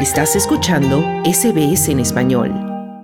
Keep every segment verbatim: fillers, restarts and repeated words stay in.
Estás escuchando S B S en español.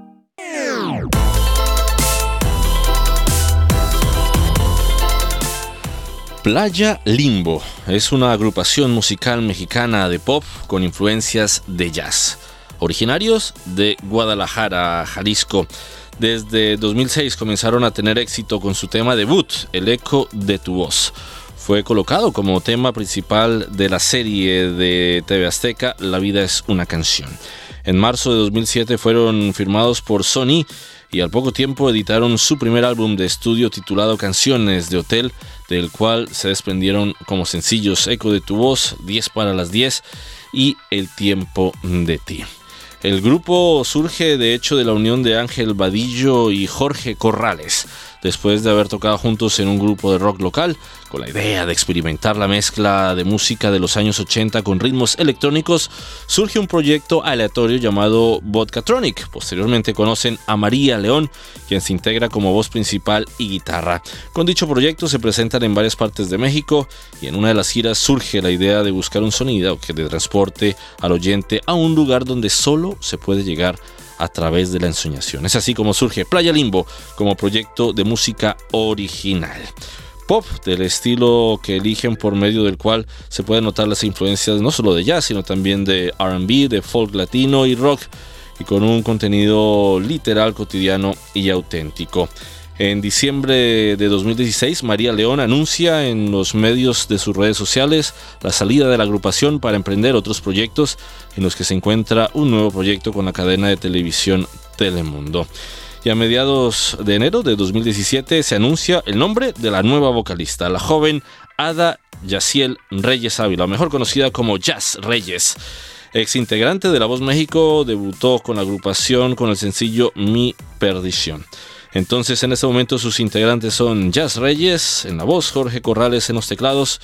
Playa Limbo es una agrupación musical mexicana de pop con influencias de jazz, originarios de Guadalajara, Jalisco. Desde dos mil seis comenzaron a tener éxito con su tema debut, El eco de tu voz. Fue colocado como tema principal de la serie de T V Azteca, La vida es una canción. En marzo de dos mil siete fueron firmados por Sony y al poco tiempo editaron su primer álbum de estudio titulado Canciones de Hotel, del cual se desprendieron como sencillos Eco de tu voz, diez para las diez y El tiempo de ti. El grupo surge de hecho de la unión de Ángel Vadillo y Jorge Corrales, después de haber tocado juntos en un grupo de rock local, con la idea de experimentar la mezcla de música de los años ochenta con ritmos electrónicos. Surge un proyecto aleatorio llamado Vodkatronic. Posteriormente conocen a María León, quien se integra como voz principal y guitarra. Con dicho proyecto se presentan en varias partes de México y en una de las giras surge la idea de buscar un sonido que le transporte al oyente a un lugar donde solo se puede llegar a través de la ensoñación. Es así como surge Playa Limbo como proyecto de música original. Pop del estilo que eligen, por medio del cual se pueden notar las influencias no solo de jazz, sino también de R and B, de folk latino y rock, y con un contenido literal, cotidiano y auténtico. En diciembre de dos mil dieciséis, María León anuncia en los medios de sus redes sociales la salida de la agrupación para emprender otros proyectos, en los que se encuentra un nuevo proyecto con la cadena de televisión Telemundo. Y a mediados de enero de dos mil diecisiete se anuncia el nombre de la nueva vocalista, la joven Ada Yaciel Reyes Ávila, mejor conocida como Jazz Reyes. Ex integrante de La Voz México, debutó con la agrupación con el sencillo Mi Perdición. Entonces, en este momento sus integrantes son Jazz Reyes en la voz, Jorge Corrales en los teclados,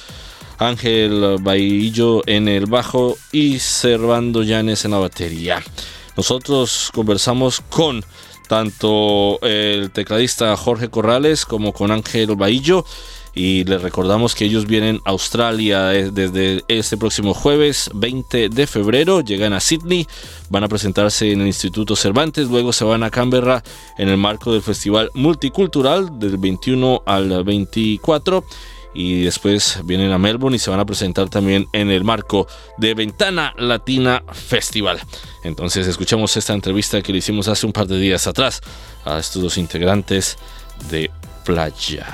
Ángel Vadillo en el bajo y Servando Llanes en la batería. Nosotros conversamos con tanto el tecladista Jorge Corrales como con Ángel Vadillo, y les recordamos que ellos vienen a Australia desde este próximo jueves veinte de febrero. Llegan a Sydney, van a presentarse en el Instituto Cervantes, luego se van a Canberra en el marco del Festival Multicultural del veintiuno al veinticuatro, y después vienen a Melbourne y se van a presentar también en el marco de Ventana Latina Festival. Entonces escuchamos esta entrevista que le hicimos hace un par de días atrás a estos dos integrantes de Playa.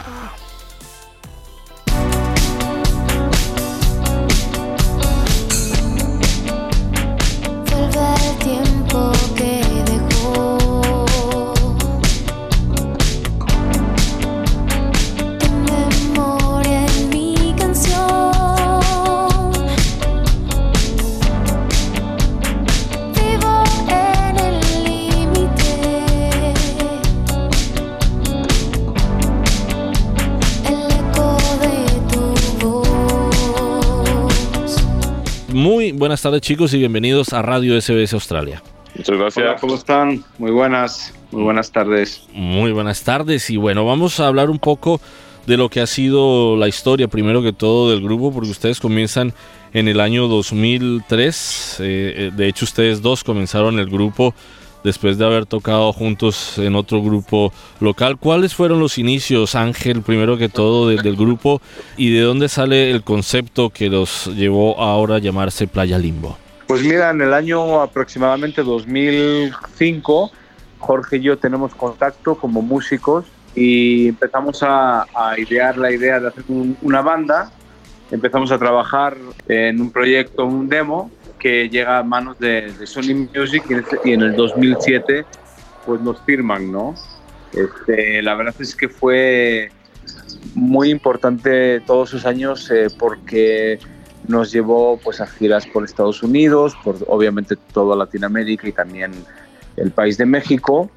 Muy buenas tardes, chicos, y bienvenidos a Radio S B S Australia. Muchas gracias. Hola, ¿cómo están? Muy buenas, muy buenas tardes. Muy buenas tardes, y bueno, vamos a hablar un poco de lo que ha sido la historia, primero que todo, del grupo, porque ustedes comienzan en el año dos mil tres. Eh, de hecho, ustedes dos comenzaron el grupo después de haber tocado juntos en otro grupo local. ¿Cuáles fueron los inicios, Ángel, primero que todo, de, del grupo, y de dónde sale el concepto que los llevó ahora a llamarse Playa Limbo? Pues mira, en el año aproximadamente dos mil cinco, Jorge y yo tenemos contacto como músicos y empezamos a, a idear la idea de hacer un, una banda. Empezamos a trabajar en un proyecto, un demo, que llega a manos de, de Sony Music, y en, este, y en el dos mil siete pues nos firman, ¿no? Este, la verdad es que fue muy importante todos esos años eh, porque nos llevó pues a giras por Estados Unidos, por obviamente toda Latinoamérica y también el país de México,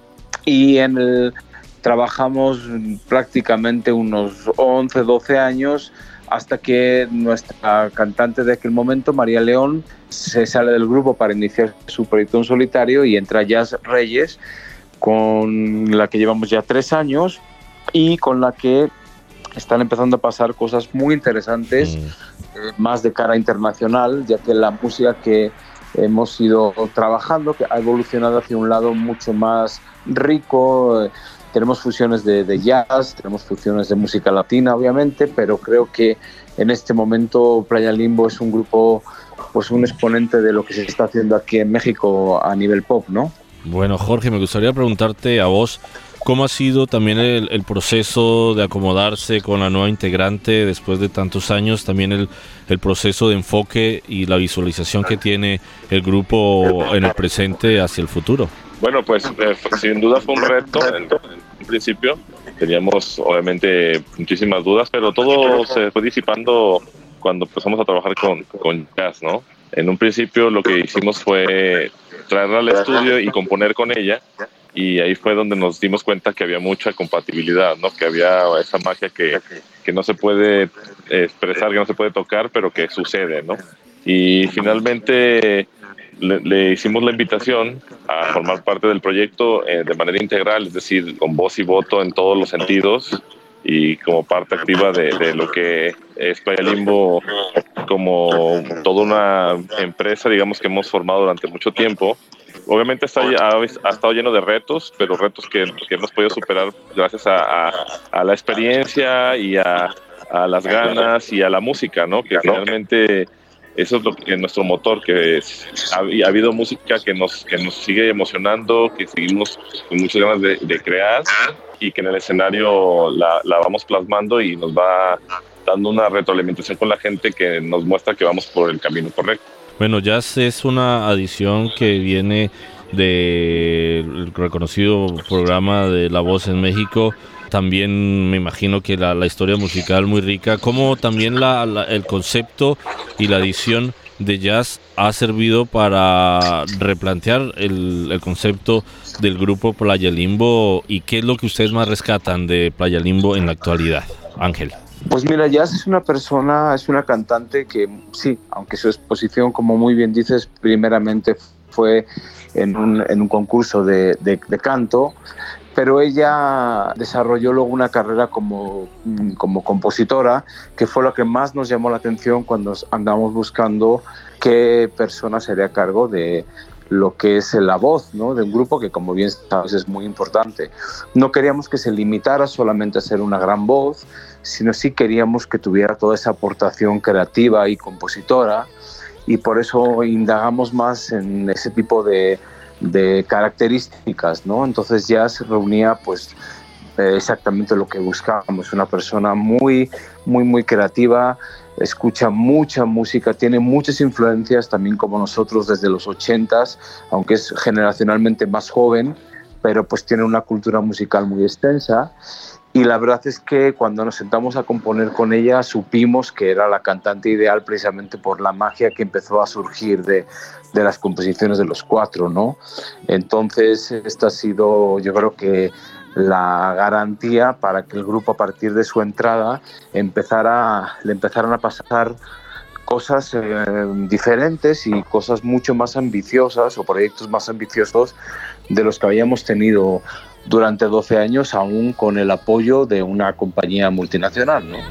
y en el, trabajamos prácticamente unos once, doce años hasta que nuestra cantante de aquel momento, María León, se sale del grupo para iniciar su proyecto en solitario y entra Jazz Reyes, con la que llevamos ya tres años y con la que están empezando a pasar cosas muy interesantes, mm. eh, más de cara internacional, ya que la música que, hemos ido trabajando, que ha evolucionado hacia un lado mucho más rico. Tenemos fusiones de, de jazz, tenemos fusiones de música latina, obviamente, pero creo que en este momento Playa Limbo es un grupo, pues un exponente de lo que se está haciendo aquí en México a nivel pop, ¿no? Bueno, Jorge, me gustaría preguntarte a vos, ¿cómo ha sido también el, el proceso de acomodarse con la nueva integrante después de tantos años? También el, el proceso de enfoque y la visualización que tiene el grupo en el presente hacia el futuro. Bueno, pues eh, sin duda fue un reto en, en un principio. Teníamos obviamente muchísimas dudas, pero todo se fue disipando cuando empezamos a trabajar con, con jazz, ¿no? En un principio lo que hicimos fue traerla al estudio y componer con ella, y ahí fue donde nos dimos cuenta que había mucha compatibilidad, ¿no? Que había esa magia que, que no se puede expresar, que no se puede tocar, pero que sucede, ¿no? Y finalmente le, le hicimos la invitación a formar parte del proyecto eh, de manera integral, es decir, con voz y voto en todos los sentidos, y como parte activa de, de lo que es Playa Limbo, como toda una empresa, digamos, que hemos formado durante mucho tiempo. Obviamente está, ha, ha estado lleno de retos, pero retos que, que hemos podido superar gracias a, a, a la experiencia y a, a las ganas y a la música, ¿no? Que finalmente eso es lo que nuestro motor, que es, ha, ha habido música que nos, que nos sigue emocionando, que seguimos con muchas ganas de, de crear, y que en el escenario la, la vamos plasmando y nos va dando una retroalimentación con la gente que nos muestra que vamos por el camino correcto. Bueno, jazz es una adición que viene del reconocido programa de La Voz en México. También me imagino que la, la historia musical muy rica, como también la, la, el concepto y la adición de jazz ha servido para replantear el, el concepto del grupo Playa Limbo. ¿Y qué es lo que ustedes más rescatan de Playa Limbo en la actualidad, Ángel? Pues mira, Jazz es una persona, es una cantante que sí, aunque su exposición, como muy bien dices, primeramente fue en un, en un concurso de, de, de canto, pero ella desarrolló luego una carrera como, como compositora, que fue lo que más nos llamó la atención cuando andamos buscando qué persona sería a cargo de lo que es la voz, ¿no? De un grupo que, como bien sabes, es muy importante. No queríamos que se limitara solamente a ser una gran voz, sino sí queríamos que tuviera toda esa aportación creativa y compositora, y por eso indagamos más en ese tipo de, de características, ¿no? Entonces ya se reunía pues eh, exactamente lo que buscábamos, una persona muy, muy, muy creativa, escucha mucha música, tiene muchas influencias también como nosotros desde los ochentas, aunque es generacionalmente más joven, pero pues tiene una cultura musical muy extensa. Y la verdad es que cuando nos sentamos a componer con ella supimos que era la cantante ideal precisamente por la magia que empezó a surgir de, de las composiciones de los cuatro, ¿no? Entonces esta ha sido, yo creo que la garantía para que el grupo a partir de su entrada empezara, le empezaran a pasar cosas eh, diferentes y cosas mucho más ambiciosas o proyectos más ambiciosos de los que habíamos tenido durante doce años, aún con el apoyo de una compañía multinacional, ¿no?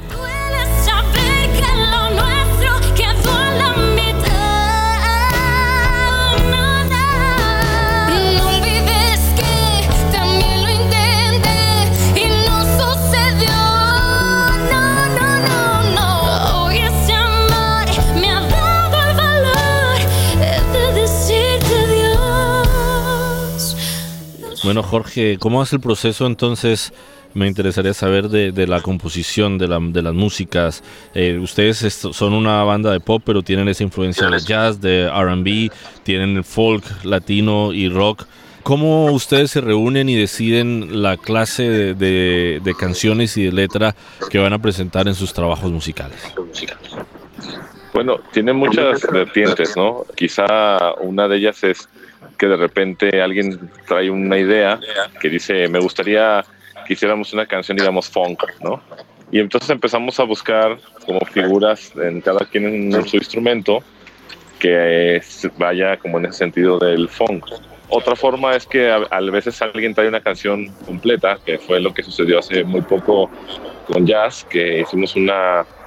Bueno, Jorge, ¿cómo es el proceso entonces? Me interesaría saber de, de la composición de, la, de las músicas. Eh, ustedes est- son una banda de pop, pero tienen esa influencia de jazz, de R and B, tienen el folk, latino y rock. ¿Cómo ustedes se reúnen y deciden la clase de, de, de canciones y de letra que van a presentar en sus trabajos musicales? Bueno, tiene muchas vertientes, ¿no? Quizá una de ellas es que de repente alguien trae una idea que dice, me gustaría que hiciéramos una canción, digamos, funk, ¿no? Y entonces empezamos a buscar como figuras en cada quien en su instrumento que vaya como en ese sentido del funk. Otra forma es que a, a veces alguien trae una canción completa, que fue lo que sucedió hace muy poco con Jazz, que hicimos una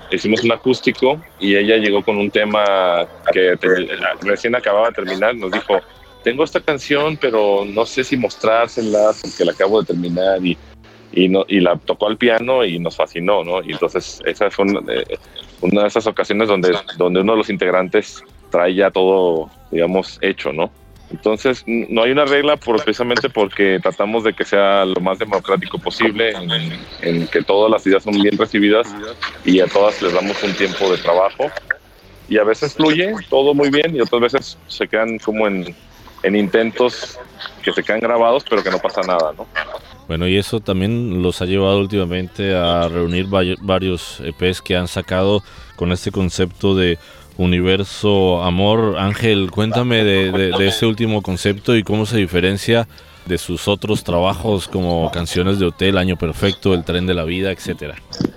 hicimos un acústico y ella llegó con un tema que te, recién acababa de terminar, nos dijo, tengo esta canción, pero no sé si mostrársela porque la acabo de terminar y, y, no, y la tocó al piano y nos fascinó, ¿no? Y entonces esa fue una, eh, una de esas ocasiones donde, donde uno de los integrantes trae ya todo, digamos, hecho, ¿no? Entonces no hay una regla por, precisamente porque tratamos de que sea lo más democrático posible, en, en que todas las ideas son bien recibidas y a todas les damos un tiempo de trabajo. Y a veces fluye todo muy bien y otras veces se quedan como en, en intentos que se quedan grabados pero que no pasa nada, ¿no? Bueno, y eso también los ha llevado últimamente a reunir varios E Pes que han sacado con este concepto de Universo Amor. Ángel, cuéntame de, de, de ese último concepto y cómo se diferencia de sus otros trabajos como Canciones de Hotel, Año Perfecto, El Tren de la Vida, etcétera.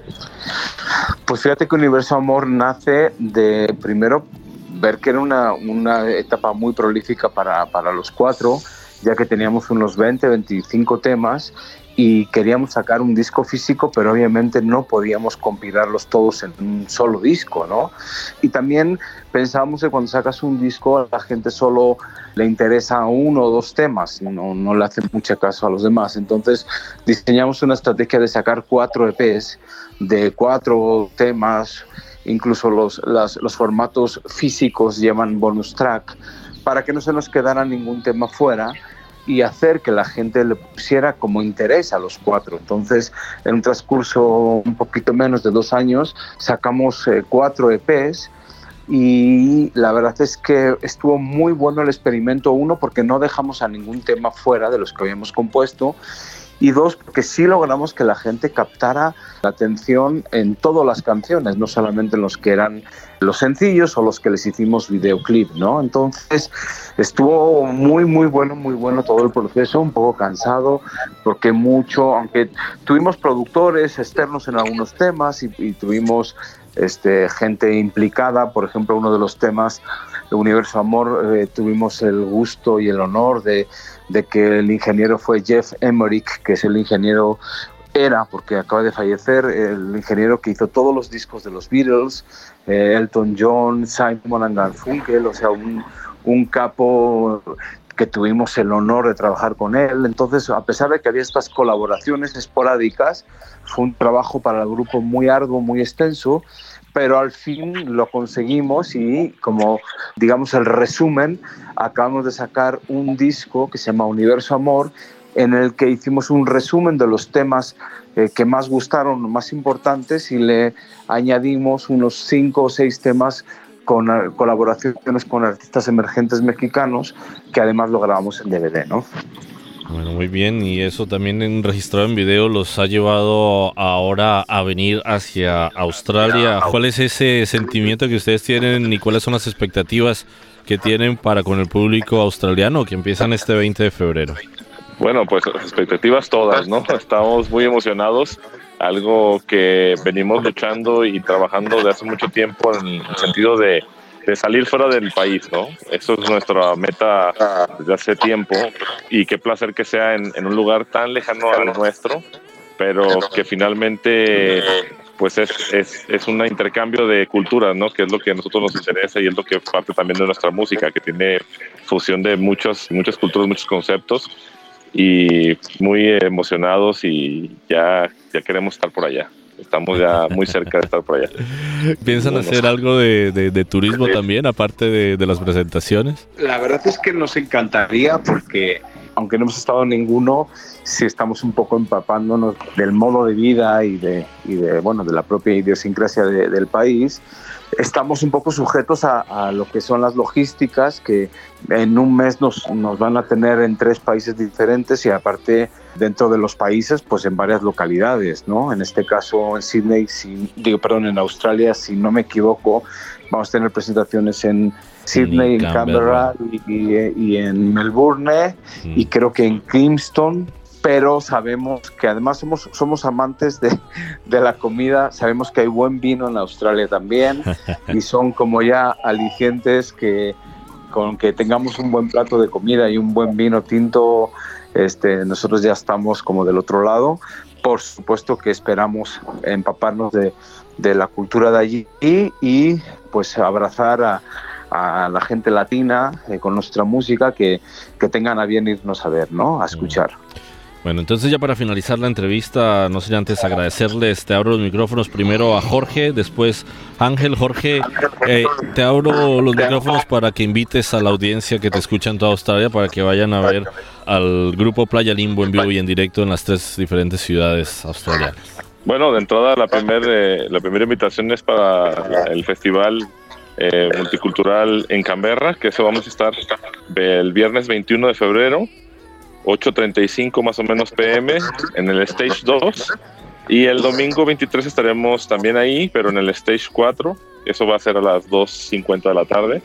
Pues fíjate que Universo Amor nace de, primero, ver que era una, una etapa muy prolífica para, para los cuatro, ya que teníamos unos veinte, veinticinco temas y queríamos sacar un disco físico, pero obviamente no podíamos compilarlos todos en un solo disco, ¿no? Y también pensábamos que cuando sacas un disco a la gente solo le interesa uno o dos temas, no, no le hace mucho caso a los demás. Entonces diseñamos una estrategia de sacar cuatro E Pes de cuatro temas, incluso los, las, los formatos físicos llevan bonus track, para que no se nos quedara ningún tema fuera y hacer que la gente le pusiera como interés a los cuatro. Entonces, en un transcurso un poquito menos de dos años, sacamos eh, cuatro E Pes y la verdad es que estuvo muy bueno el experimento, uno, porque no dejamos a ningún tema fuera de los que habíamos compuesto, y dos, porque sí logramos que la gente captara la atención en todas las canciones, no solamente en los que eran los sencillos o los que les hicimos videoclip, ¿no? Entonces estuvo muy, muy bueno, muy bueno todo el proceso, un poco cansado, porque mucho, aunque tuvimos productores externos en algunos temas y, y tuvimos este, gente implicada, por ejemplo, uno de los temas de Universo Amor, eh, tuvimos el gusto y el honor de, de que el ingeniero fue Jeff Emerick, que es el ingeniero, era, porque acaba de fallecer, el ingeniero que hizo todos los discos de los Beatles, eh, Elton John, Simon and Garfunkel, o sea, un, un capo que tuvimos el honor de trabajar con él. Entonces, a pesar de que había estas colaboraciones esporádicas, fue un trabajo para el grupo muy arduo, muy extenso, pero al fin lo conseguimos y, como digamos el resumen, acabamos de sacar un disco que se llama Universo Amor, en el que hicimos un resumen de los temas eh, que más gustaron, más importantes, y le añadimos unos cinco o seis temas con uh, colaboraciones con artistas emergentes mexicanos, que además lo grabamos en D V D, ¿no? Bueno, muy bien, y eso también en registrado en video los ha llevado ahora a venir hacia Australia. ¿Cuál es ese sentimiento que ustedes tienen y cuáles son las expectativas que tienen para con el público australiano que empiezan este veinte de febrero? Bueno, pues las expectativas todas, ¿no? Estamos muy emocionados, algo que venimos luchando y trabajando desde hace mucho tiempo en el sentido de, de salir fuera del país, ¿no? Eso es nuestra meta desde hace tiempo, y qué placer que sea en, en un lugar tan lejano al nuestro, pero que finalmente pues es, es, es un intercambio de culturas, ¿no? Que es lo que a nosotros nos interesa y es lo que es parte también de nuestra música, que tiene fusión de muchas, muchas culturas, muchos conceptos, y muy emocionados y ya, ya queremos estar por allá. Estamos ya muy cerca de estar por allá. ¿Piensan bueno, hacer algo de, de, de turismo también, aparte de, de las presentaciones? La verdad es que nos encantaría, porque aunque no hemos estado en ninguno, sí estamos un poco empapándonos del modo de vida y de, y de, bueno, de la propia idiosincrasia de, del país. Estamos un poco sujetos a, a lo que son las logísticas, que en un mes nos, nos van a tener en tres países diferentes, y aparte dentro de los países pues en varias localidades, ¿no? En este caso en Sydney, si, digo, perdón, en Australia, si no me equivoco, vamos a tener presentaciones en Sydney, en Canberra y, y, y en Melbourne, mm. y creo que en Kingston. Pero sabemos que además somos, somos amantes de, de la comida, sabemos que hay buen vino en Australia también, y son como ya alicientes que con que tengamos un buen plato de comida y un buen vino tinto, este, nosotros ya estamos como del otro lado. Por supuesto que esperamos empaparnos de, de la cultura de allí y, y pues abrazar a, a la gente latina eh, con nuestra música, que, que tengan a bien irnos a ver, ¿no? A escuchar. Bueno, entonces ya para finalizar la entrevista, no sé, antes agradecerles, te abro los micrófonos primero a Jorge, después Ángel. Jorge, eh, te abro los micrófonos para que invites a la audiencia que te escucha en toda Australia para que vayan a ver al grupo Playa Limbo en vivo y en directo en las tres diferentes ciudades australianas. Bueno, de entrada la primera eh, la primera invitación es para el festival eh, multicultural en Canberra, que eso vamos a estar el viernes veintiuno de febrero, ocho treinta y cinco más o menos P M en el Stage dos, y el domingo veintitrés estaremos también ahí, pero en el Stage cuatro, eso va a ser a las dos cincuenta de la tarde.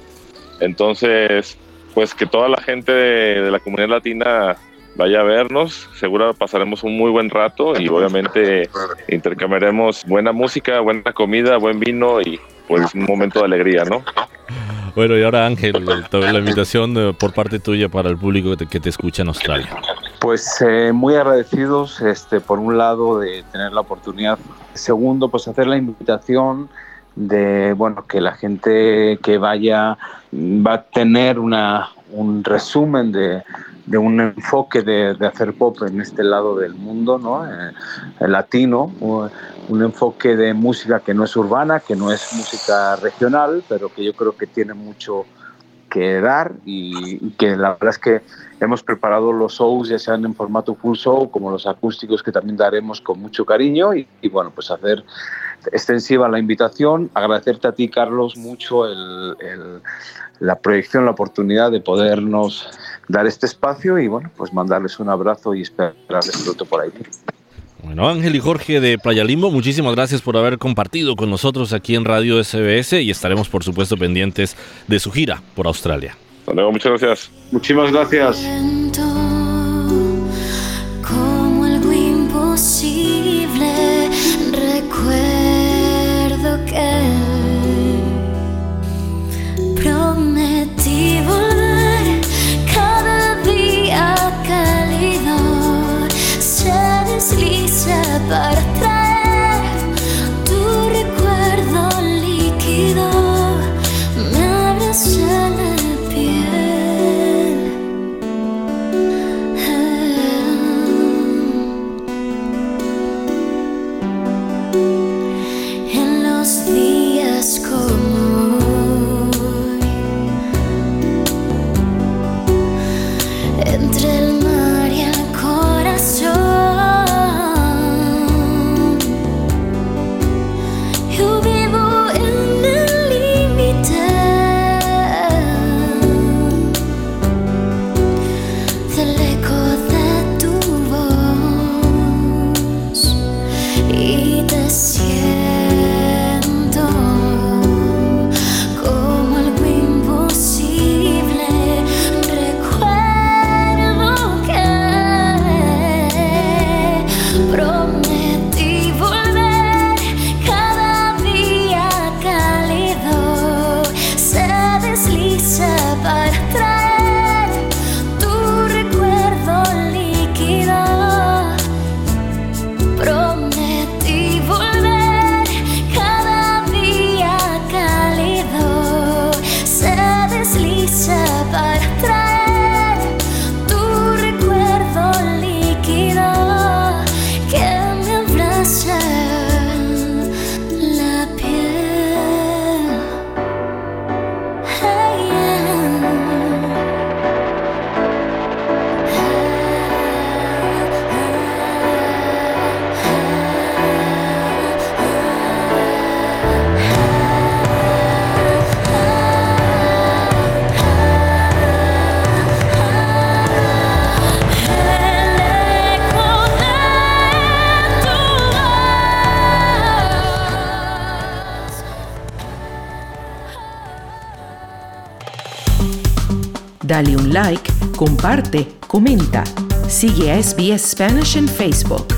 Entonces, pues que toda la gente de, de la comunidad latina vaya a vernos, seguro pasaremos un muy buen rato y obviamente intercambiaremos buena música, buena comida, buen vino y pues un momento de alegría, ¿no? Bueno, y ahora Ángel, la invitación por parte tuya para el público que te, que te escucha en Australia. Pues eh, muy agradecidos, este, por un lado, de tener la oportunidad. Segundo, pues hacer la invitación de, bueno, que la gente que vaya va a tener una, un resumen de, de un enfoque de, de hacer pop en este lado del mundo, ¿no? Eh, el latino, un, un enfoque de música que no es urbana, que no es música regional, pero que yo creo que tiene mucho que dar y, y que la verdad es que hemos preparado los shows, ya sean en formato full show como los acústicos, que también daremos con mucho cariño y, y bueno, pues hacer extensiva la invitación. Agradecerte a ti, Carlos, mucho el, el, la proyección, la oportunidad de podernos dar este espacio y bueno, pues mandarles un abrazo y esperarles pronto por ahí. Bueno, Ángel y Jorge de Playa Limbo, muchísimas gracias por haber compartido con nosotros aquí en Radio S B S y estaremos por supuesto pendientes de su gira por Australia. Hasta luego, muchas gracias. Muchísimas gracias. Como algo imposible, recuerdo que prometí volver cada día cálido, se desliza para traer tu recuerdo líquido, me abraza la piel. En los días como hoy, entre el mar y el corazón, yo vivo en el límite del eco de tu voz y te siento como algo imposible. Recuerdo que prometí volver cada día cálido, se desliza para traer tu recuerdo líquido. Prometí volver cada día cálido, se desliza para traer tu recuerdo líquido que me abraza la piel. Hey, Dale un like, comparte, comenta. Sigue a S B S Spanish en Facebook.